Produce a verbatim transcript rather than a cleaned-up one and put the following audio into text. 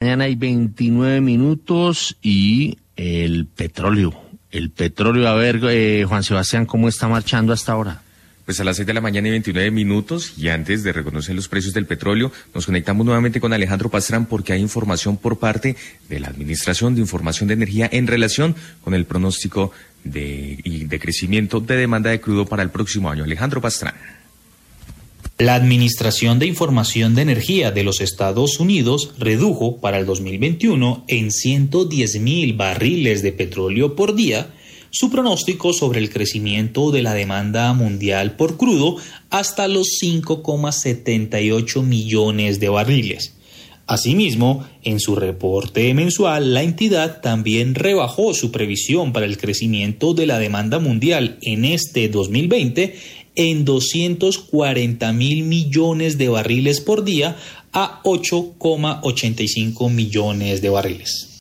mañana y veintinueve minutos y el petróleo, el petróleo, a ver, eh, Juan Sebastián, ¿cómo está marchando hasta ahora? Pues a las seis de la mañana y veintinueve minutos, y antes de reconocer los precios del petróleo, nos conectamos nuevamente con Alejandro Pastrán porque hay información por parte de la Administración de Información de Energía en relación con el pronóstico de, y de crecimiento de demanda de crudo para el próximo año. Alejandro Pastrán. La Administración de Información de Energía de los Estados Unidos redujo para el dos mil veintiuno en ciento diez mil barriles de petróleo por día su pronóstico sobre el crecimiento de la demanda mundial por crudo hasta los cinco coma setenta y ocho millones de barriles. Asimismo, en su reporte mensual, la entidad también rebajó su previsión para el crecimiento de la demanda mundial en este dos mil veinte en doscientos cuarenta mil millones de barriles por día a ocho coma ochenta y cinco millones de barriles.